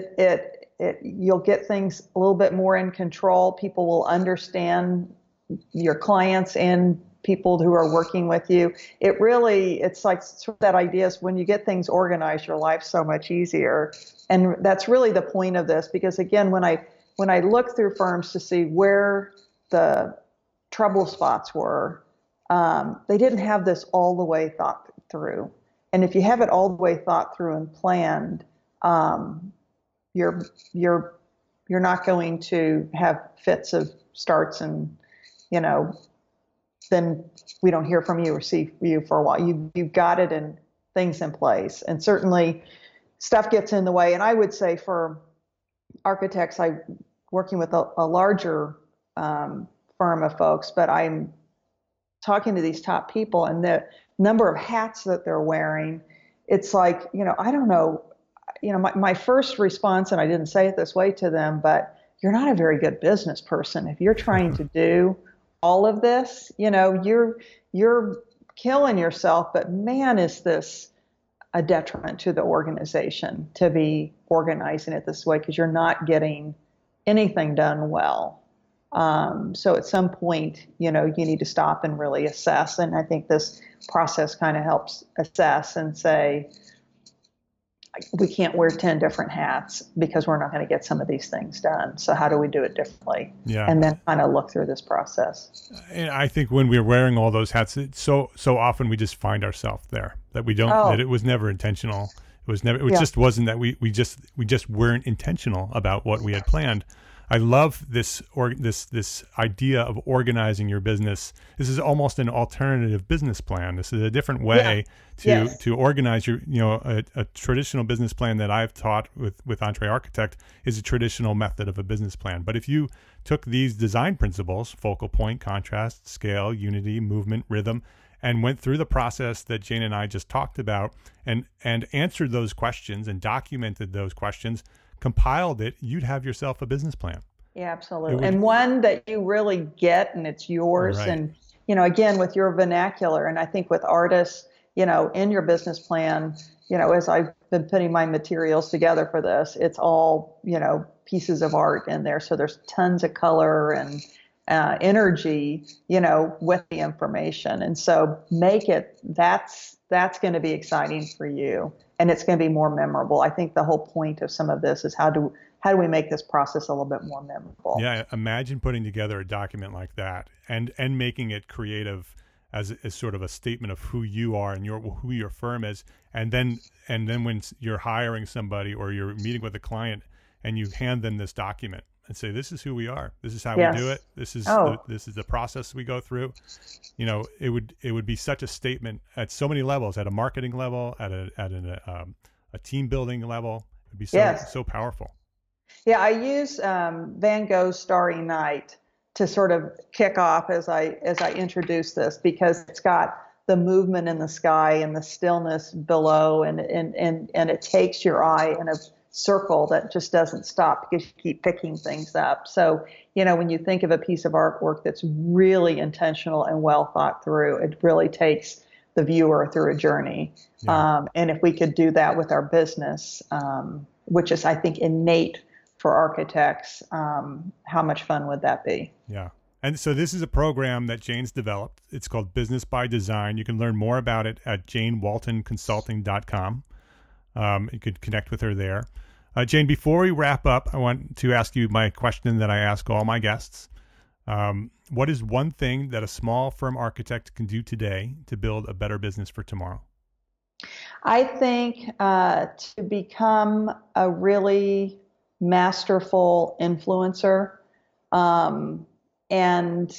You'll get things a little bit more in control. People will understand your clients and people who are working with you. It's like sort of that idea is when you get things organized, your life's so much easier. And that's really the point of this, because again, when I look through firms to see where the trouble spots were, they didn't have this all the way thought through. And if you have it all the way thought through and planned, you're not going to have fits of starts and, then we don't hear from you or see you for a while. You've got it and things in place. And certainly stuff gets in the way. And I would say for architects, I'm working with a larger firm of folks, but I'm talking to these top people and the number of hats that they're wearing. It's like, I don't know, my first response, and I didn't say it this way to them, but you're not a very good business person. If you're trying to do all of this, you're killing yourself, but man, is this a detriment to the organization to be organizing it this way, because you're not getting anything done well. So at some point, you need to stop and really assess. And I think this process kind of helps assess and say, we can't wear 10 different hats because we're not going to get some of these things done. So how do we do it differently? Yeah. And then kind of look through this process. And I think when we're wearing all those hats, so often we just find ourselves there, that we don't, that it was never intentional. It just wasn't that we just weren't intentional about what we had planned. I love this idea of organizing your business. This is almost an alternative business plan. This is a different way to organize your, a traditional business plan that I've taught with Entre Architect is a traditional method of a business plan. But if you took these design principles, focal point, contrast, scale, unity, movement, rhythm, and went through the process that Jane and I just talked about and answered those questions and documented those questions, compiled it, you'd have yourself a business plan. Yeah, absolutely. And one that you really get and it's yours. Right. And, again, with your vernacular, and I think with artists, in your business plan, as I've been putting my materials together for this, it's all, pieces of art in there. So there's tons of color and energy, with the information. And so make it, that's going to be exciting for you. And it's going to be more memorable. I think the whole point of some of this is how do we make this process a little bit more memorable? Yeah, imagine putting together a document like that and making it creative as sort of a statement of who you are and who your firm is. And then when you're hiring somebody or you're meeting with a client and you hand them this document and say, this is who we are. This is how we do it. This is the process we go through. It would be such a statement at so many levels, at a marketing level, at a team building level. It would be so powerful. Yeah, I use Van Gogh's Starry Night to sort of kick off as I introduce this, because it's got the movement in the sky and the stillness below, and it takes your eye in a circle that just doesn't stop because you keep picking things up. So, when you think of a piece of artwork that's really intentional and well thought through, it really takes the viewer through a journey. Yeah. And if we could do that with our business, which is, I think, innate for architects, how much fun would that be? Yeah. And so this is a program that Jane's developed. It's called Business by Design. You can learn more about it at janewaltonconsulting.com. You could connect with her there. Jane, before we wrap up, I want to ask you my question that I ask all my guests. What is one thing that a small firm architect can do today to build a better business for tomorrow? I think to become a really masterful influencer, and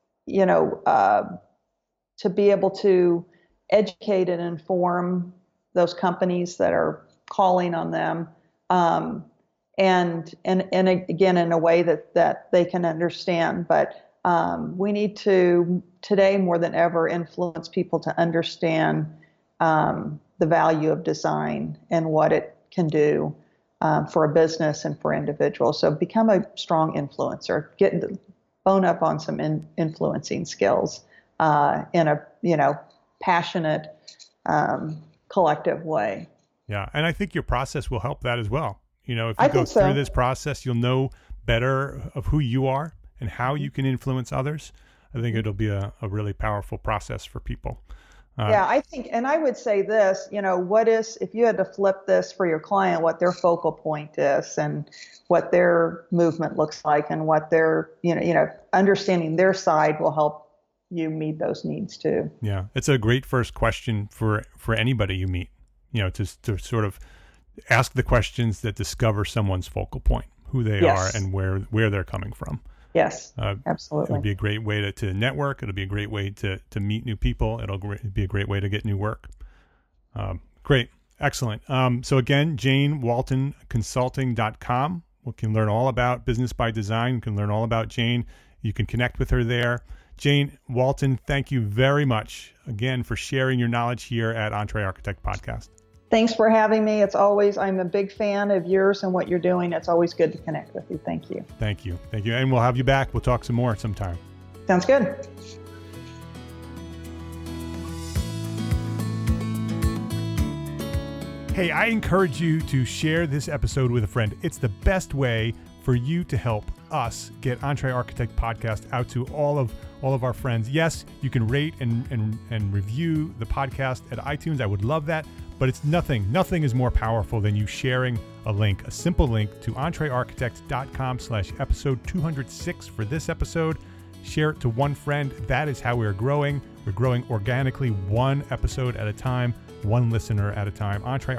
to be able to educate and inform those companies that are calling on them, and again in a way that they can understand. But we need to today more than ever influence people to understand the value of design and what it can do for a business and for individuals. So become a strong influencer. Bone up on some influencing skills in a passionate, collective way. Yeah, and I think your process will help that as well. If you go through this process, you'll know better of who you are and how you can influence others. I think it'll be a really powerful process for people. Yeah, I think, and I would say this, what is, if you had to flip this for your client, what their focal point is and what their movement looks like and what their, understanding their side will help, you meet those needs too. Yeah, it's a great first question for anybody you meet, to sort of ask the questions that discover someone's focal point, who they are and where they're coming from. Yes, absolutely. It'll be a great way to network. It'll be a great way to meet new people. It'll be a great way to get new work. Great. Excellent. So again, JaneWaltonConsulting.com. We can learn all about Business by Design. You can learn all about Jane. You can connect with her there. Jane Walton, thank you very much again for sharing your knowledge here at EntreArchitect Podcast. Thanks for having me. I'm a big fan of yours and what you're doing. It's always good to connect with you. Thank you. Thank you. Thank you. And we'll have you back. We'll talk some more sometime. Sounds good. Hey, I encourage you to share this episode with a friend. It's the best way for you to help us get EntreArchitect Podcast out to all of our friends. Yes, you can rate and review the podcast at iTunes. I would love that. But it's nothing is more powerful than you sharing a simple link to entrearchitect.com/episode 206 for this episode. Share it to one friend. That is how we're growing. We're growing organically, one episode at a time, one listener at a time.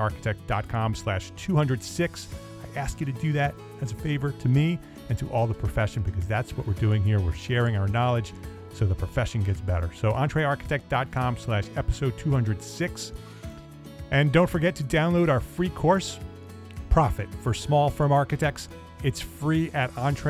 entrearchitect.com/206. I ask you to do that as a favor to me and to all the profession, because that's what we're doing here. We're sharing our knowledge so the profession gets better. So entrearchitect.com/episode 206. And don't forget to download our free course, Profit for Small Firm Architects. It's free at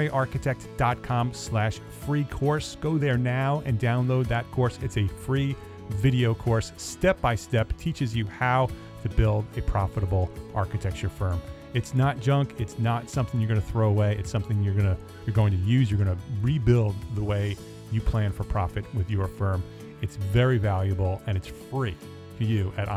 entrearchitect.com/free course. Go there now and download that course. It's a free video course, step by step, teaches you how to build a profitable architecture firm. It's not junk. It's not something you're going to throw away. It's something you're going to use. You're going to rebuild the way you plan for profit with your firm. It's very valuable and it's free to you at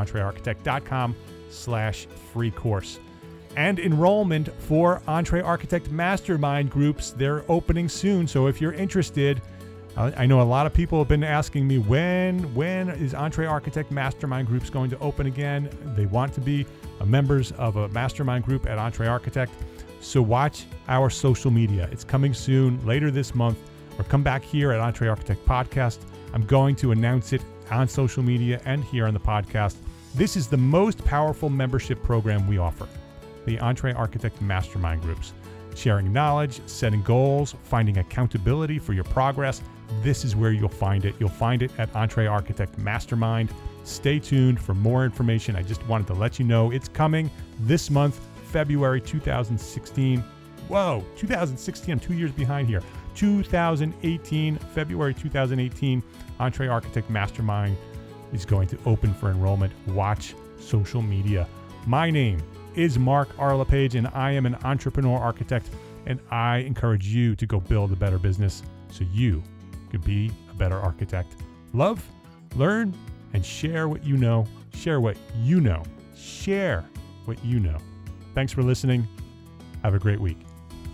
entrearchitect.com/free course. And enrollment for EntreArchitect Mastermind groups, they're opening soon. So if you're interested, I know a lot of people have been asking me when is EntreArchitect Mastermind groups going to open again? They want to be members of a mastermind group at EntreArchitect. So watch our social media. It's coming soon, later this month, or come back here at EntreArchitect Podcast. I'm going to announce it on social media and here on the podcast. This is the most powerful membership program we offer, the EntreArchitect Mastermind Groups. Sharing knowledge, setting goals, finding accountability for your progress. This is where you'll find it. You'll find it at EntreArchitect Mastermind. Stay tuned for more information. I just wanted to let you know it's coming this month, February 2016. Whoa, 2016, I'm 2 years behind here. 2018, February 2018, EntreArchitect Mastermind is going to open for enrollment. Watch social media. My name is Mark R. LePage, and I am an entrepreneur architect, and I encourage you to go build a better business so you could be a better architect. Love, learn, and share what you know. Share what you know. Share what you know. Thanks for listening. Have a great week.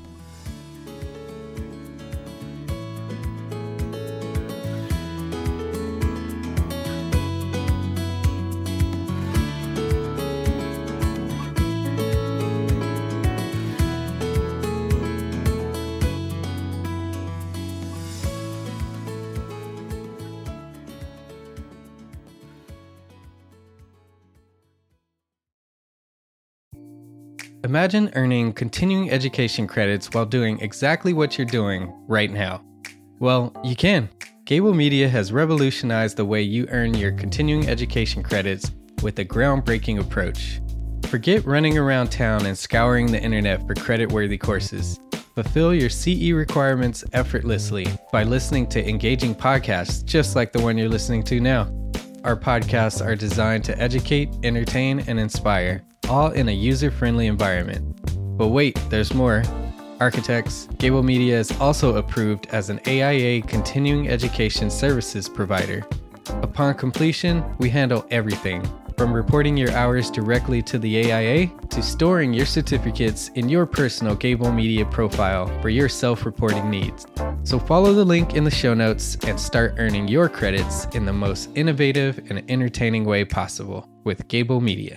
Imagine earning continuing education credits while doing exactly what you're doing right now. Well, you can. Gable Media has revolutionized the way you earn your continuing education credits with a groundbreaking approach. Forget running around town and scouring the internet for credit-worthy courses. Fulfill your CE requirements effortlessly by listening to engaging podcasts just like the one you're listening to now. Our podcasts are designed to educate, entertain, and inspire, all in a user-friendly environment. But wait, there's more. Architects, Gable Media is also approved as an AIA continuing education services provider. Upon completion, we handle everything, from reporting your hours directly to the AIA to storing your certificates in your personal Gable Media profile for your self-reporting needs. So follow the link in the show notes and start earning your credits in the most innovative and entertaining way possible with Gable Media.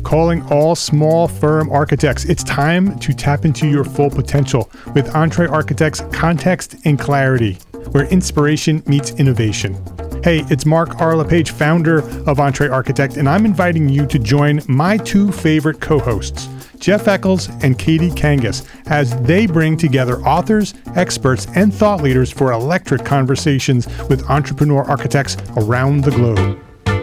calling all small firm architects. It's time to tap into your full potential with EntreArchitect's Context and Clarity, where inspiration meets innovation. Hey, it's Mark R. LePage, founder of EntreArchitect, and I'm inviting you to join my two favorite co-hosts, Jeff Eccles and Katie Kangas, as they bring together authors, experts, and thought leaders for electric conversations with entrepreneur architects around the globe.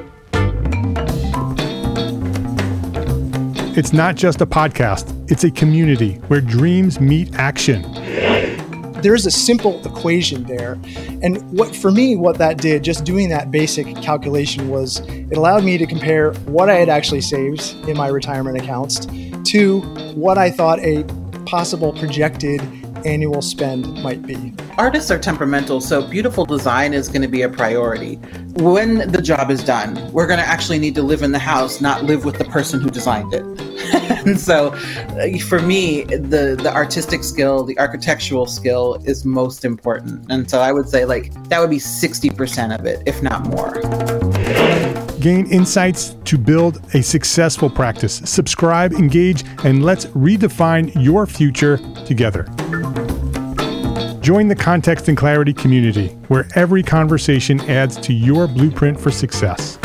It's not just a podcast, it's a community where dreams meet action. There's a simple equation there. And for me, what that did, just doing that basic calculation, was it allowed me to compare what I had actually saved in my retirement accounts to what I thought a possible projected annual spend might be. Artists are temperamental, so beautiful design is going to be a priority. When the job is done, we're going to actually need to live in the house, not live with the person who designed it. And so for me, the artistic skill, the architectural skill is most important. And so I would say that would be 60% of it, if not more. Gain insights to build a successful practice. Subscribe, engage, and let's redefine your future together. Join the Context and Clarity community, where every conversation adds to your blueprint for success.